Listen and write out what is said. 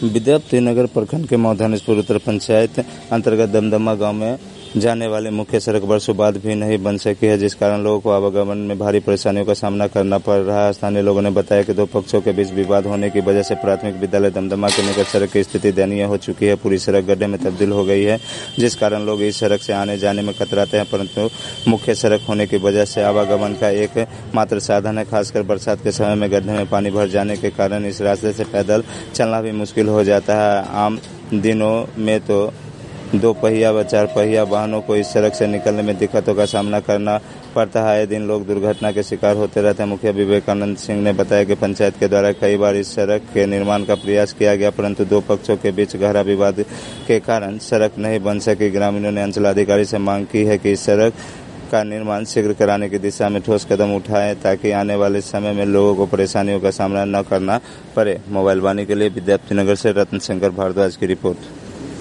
विद्यापतिनगर प्रखंड के मौधानेश्वर उत्तर पंचायत अंतर्गत दमदमा गांव में जाने वाली मुख्य सड़क वर्षों बाद भी नहीं बन सकी है, जिस कारण लोगों को आवागमन में भारी परेशानियों का सामना करना पड़ रहा है। स्थानीय लोगों ने बताया कि दो पक्षों के बीच विवाद होने की वजह से प्राथमिक विद्यालय दमदमा के निकट सड़क की स्थिति दयनीय हो चुकी है। पूरी सड़क गड्ढे में तब्दील हो गई है, जिस कारण लोग इस सड़क से आने जाने में कतराते हैं, परंतु मुख्य सड़क होने की वजह से आवागमन का एक मात्र साधन है। खासकर बरसात के समय में गड्ढे में पानी भर जाने के कारण इस रास्ते से पैदल चलना भी मुश्किल हो जाता है। आम दिनों में तो दो पहिया व चार पहिया वाहनों को इस सड़क से निकलने में दिक्कतों का सामना करना पड़ता है। आए दिन लोग दुर्घटना के शिकार होते रहते हैं। मुखिया विवेकानंद सिंह ने बताया कि पंचायत के द्वारा कई बार इस सड़क के निर्माण का प्रयास किया गया, परंतु दो पक्षों के बीच गहरा विवाद के कारण सड़क नहीं बन सकी। ग्रामीणों ने अंचलाधिकारी से मांग की है कि इस सड़क का निर्माण शीघ्र कराने की दिशा में ठोस कदम उठाएं, ताकि आने वाले समय में लोगों को परेशानियों का सामना न करना पड़े। मोबाइल वाणी के लिए विद्यापतिनगर से रत्न शंकर भारद्वाज की रिपोर्ट।